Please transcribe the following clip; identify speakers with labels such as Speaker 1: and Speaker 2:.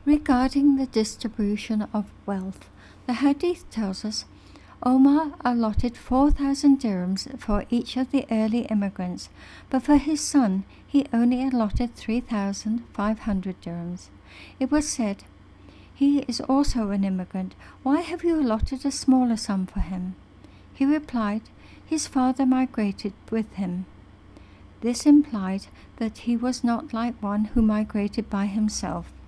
Speaker 1: Regarding the distribution of wealth, the Hadith tells us Omar allotted 4,000 dirhams for each of the early immigrants, but for his son he only allotted 3,500 dirhams. It was said, "He is also an immigrant. Why have you allotted a smaller sum for him?" He replied, "His father migrated with him." This implied that he was not like one who migrated by himself.